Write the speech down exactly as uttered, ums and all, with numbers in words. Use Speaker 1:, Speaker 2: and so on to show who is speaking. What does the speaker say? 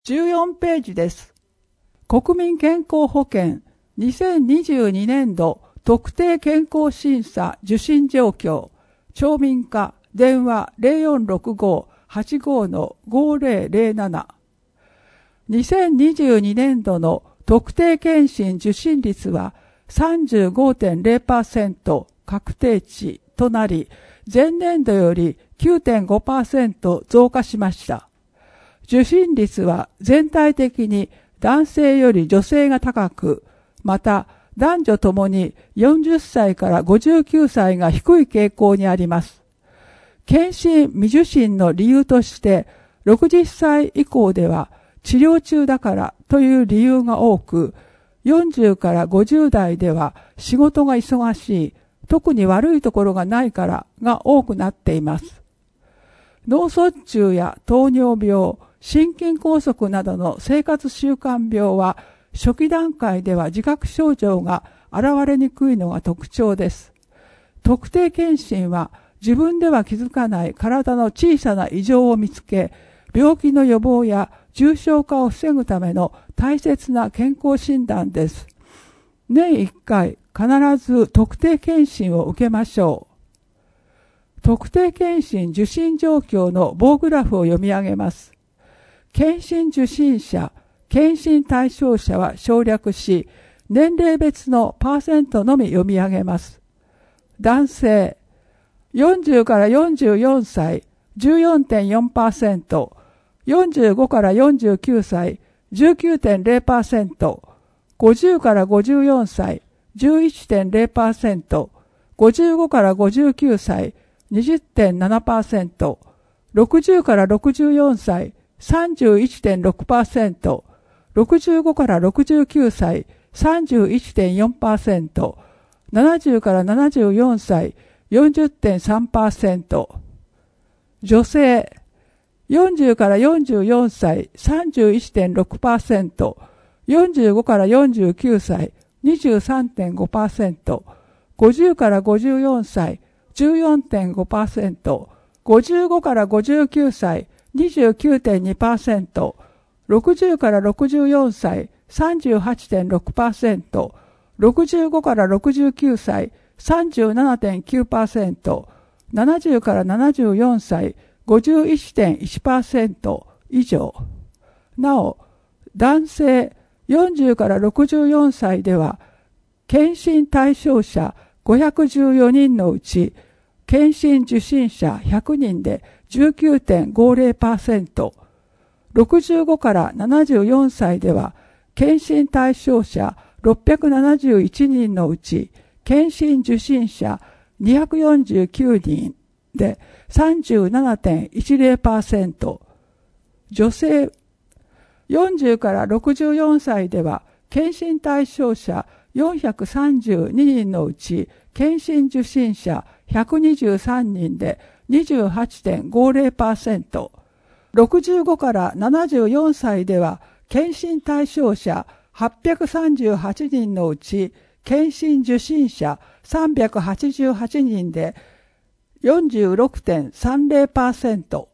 Speaker 1: じゅうよんページです。国民健康保険にせんにじゅうにねんど特定健康審査受診状況、町民課電話 ゼロよんろくご はちご ごぜろぜろなな。にせんにじゅうにねんどの特定健診受診率は さんじゅうごてんゼロパーセント 確定値となり、前年度より きゅうてんごパーセント 増加しました。受診率は全体的に男性より女性が高く、また男女ともによんじゅっさいからごじゅうきゅうさいが低い傾向にあります。検診未受診の理由として、ろくじゅっさい以降では治療中だからという理由が多く、よんじゅうからごじゅうだいでは仕事が忙しい、特に悪いところがないからが多くなっています。脳卒中や糖尿病、心筋梗塞などの生活習慣病は初期段階では自覚症状が現れにくいのが特徴です。特定健診は自分では気づかない体の小さな異常を見つけ、病気の予防や重症化を防ぐための大切な健康診断です。年いっかい必ず特定健診を受けましょう。特定健診受診状況の棒グラフを読み上げます。健診受診者、健診対象者は省略し、年齢別のパーセントのみ読み上げます。男性、よんじゅうからよんじゅうよんさい、じゅうよんてんよんパーセント、よんじゅうごからよんじゅうきゅうさい、じゅうきゅうてんゼロパーセント、ごじゅうからごじゅうよんさい、じゅういちてんゼロパーセント、ごじゅうごからごじゅうきゅうさい、にじゅってんななパーセント、ろくじゅうからろくじゅうよんさい、さんじゅういちてんろくパーセント、ろくじゅうごからろくじゅうきゅうさい、さんじゅういちてんよんパーセント、ななじゅうからななじゅうよんさい、よんじゅってんさんパーセント。女性、よんじゅうからよんじゅうよんさい、さんじゅういちてんろくパーセント、よんじゅうごからよんじゅうきゅうさい、にじゅうさんてんごパーセント、ごじゅうからごじゅうよんさい、じゅうよんてんごパーセント、ごじゅうごからごじゅうきゅうさい、にじゅうきゅうてんにパーセント、ろくじゅうからろくじゅうよんさい、さんじゅうはちてんろくパーセント、ろくじゅうごからろくじゅうきゅうさい、さんじゅうななてんきゅうパーセント、ななじゅうからななじゅうよんさい、ごじゅういちてんいちパーセント 以上。なお、男性よんじゅうからろくじゅうよんさいでは、検診対象者ごひゃくじゅうよにんのうち、検診受診者ひゃくにんで じゅうきゅうてんごぜろパーセント、ろくじゅうごからななじゅうよんさいでは、検診対象者ろっぴゃくななじゅういちにんのうち、検診受診者にひゃくよんじゅうきゅうにんで さんじゅうななてんいちぜろパーセント、女性よんじゅうからろくじゅうよんさいでは、検診対象者よんひゃくさんじゅうににんのうち、検診受診者ひゃくにじゅうさんにんで にじゅうはちてんごぜろパーセント、ろくじゅうごからななじゅうよんさいでは、検診対象者はっぴゃくさんじゅうはちにんのうち、検診受診者さんびゃくはちじゅうはちにんで よんじゅうろくてんさんぜろパーセント、